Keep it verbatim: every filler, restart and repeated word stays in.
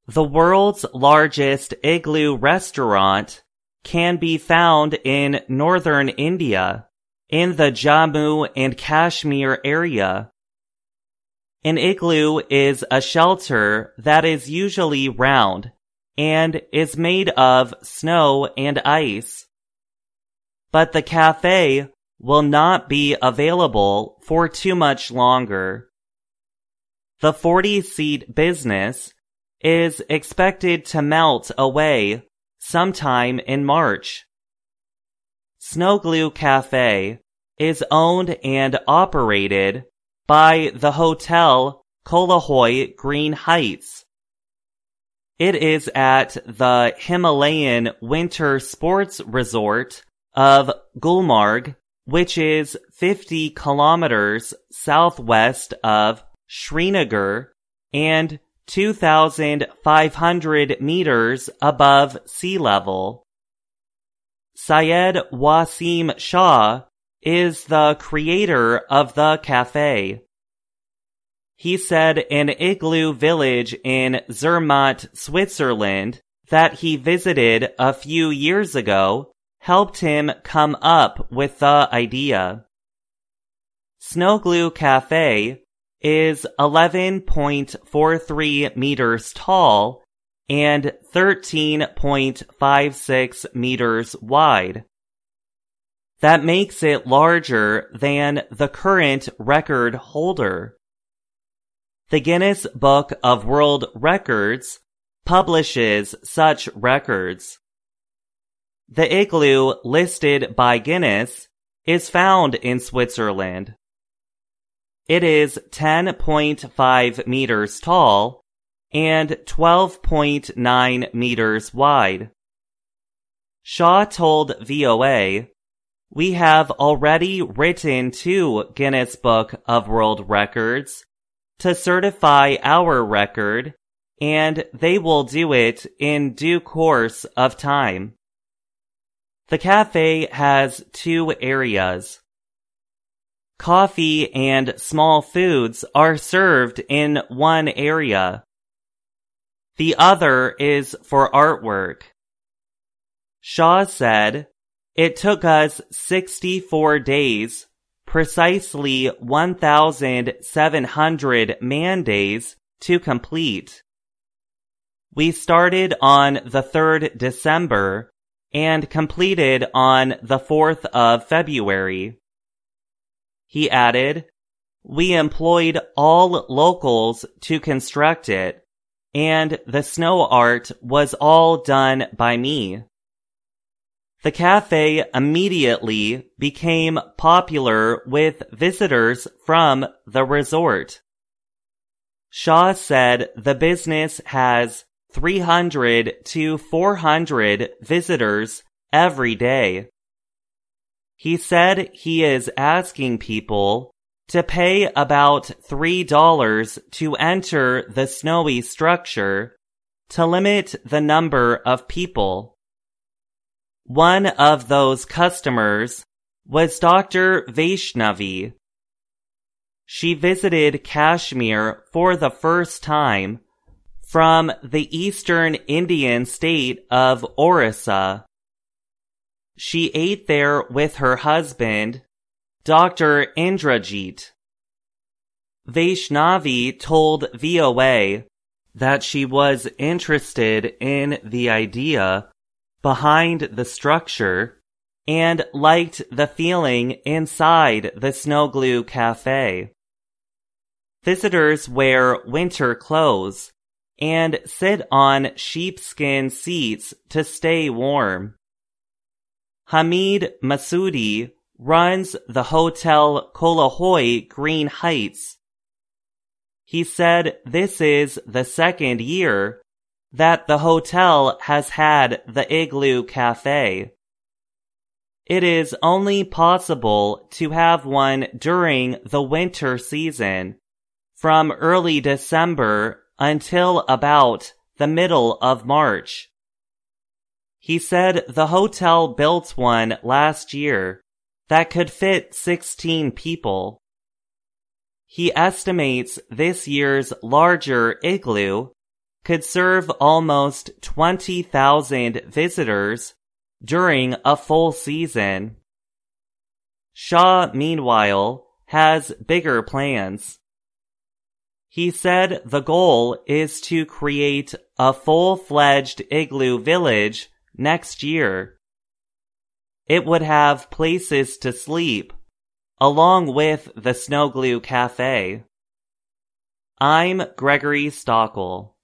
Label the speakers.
Speaker 1: The world's largest igloo restaurant can be found in northern India, in the Jammu and Kashmir area. An igloo is a shelter that is usually round and is made of snow and ice. But the cafe will not be available for too much longer. The forty-seat business is expected to melt away sometime in March. Snowglue Cafe is owned and operated by the Hotel Kolahoy Green Heights. It is at the Himalayan Winter Sports Resort of Gulmarg, which is fifty kilometers southwest of Srinagar and two thousand five hundred meters above sea level. Syed Wasim Shah is the creator of the cafe. He said an igloo village in Zermatt, Switzerland, that he visited a few years ago helped him come up with the idea. Snowglue Cafe is eleven point four three meters tall and thirteen point five six meters wide. That makes it larger than the current record holder. The Guinness Book of World Records publishes such records. The igloo listed by Guinness is found in Switzerland. It is ten point five meters tall and twelve point nine meters wide. Shaw told V O A, "We have already written to Guinness Book of World Records to certify our record, and they will do it in due course of time." The cafe has two areas. Coffee and small foods are served in one area. The other is for artwork. Shaw said, "It took us sixty-four days, precisely one thousand seven hundred man days, to complete. We started on the third of December and completed on the fourth of February. He added, "We employed all locals to construct it, and the snow art was all done by me." The cafe immediately became popular with visitors from the resort. Shaw said the business has three hundred to four hundred visitors every day. He said he is asking people to pay about three dollars to enter the snowy structure to limit the number of people. One of those customers was Doctor Vaishnavi. She visited Kashmir for the first time from the eastern Indian state of Orissa. She ate there with her husband, Doctor Indrajit. Vaishnavi told V O A that she was interested in the idea behind the structure and liked the feeling inside the Snowglue Cafe. Visitors wear winter clothes and sit on sheepskin seats to stay warm. Hamid Masoodi runs the Hotel Kolahoy Green Heights. He said this is the second year that the hotel has had the Igloo Cafe. It is only possible to have one during the winter season, from early December until about the middle of March. He said the hotel built one last year that could fit sixteen people. He estimates this year's larger igloo could serve almost twenty thousand visitors during a full season. Shaw, meanwhile, has bigger plans. He said the goal is to create a full-fledged igloo village next year. It would have places to sleep, along with the Snow Glue Cafe. I'm Gregory Stockel.